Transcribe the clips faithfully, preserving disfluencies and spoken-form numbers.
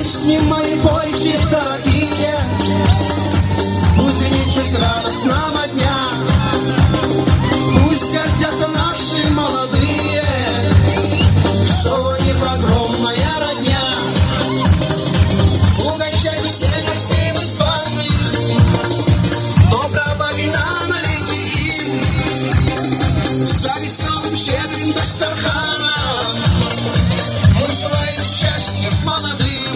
Песни мои пойте, дорогие, пусть звенит честь радостного дня, пусть гордятся наши молодые, что у них огромная родня. Угощайте все гостей бесплатных, доброго вина налейте им, за веселым щедрым Дастарханом мы желаем счастья молодым.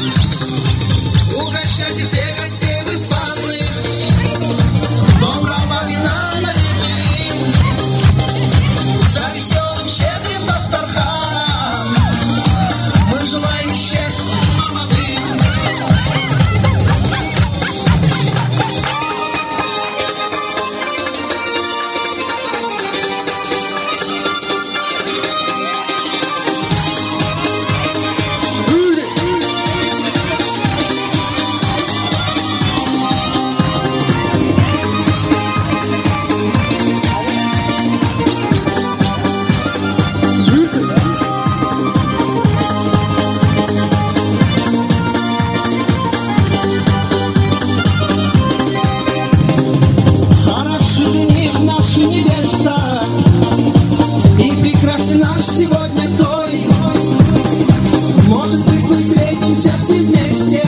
Угощайте всех гостей бесплатных, доброго вина налейте им, за веселым щедрым Дастарханом мы желаем счастья молодым. Хороший жених, наша невеста, и прекрасен наш сегодня той. Может быть, мы встретимся все вместе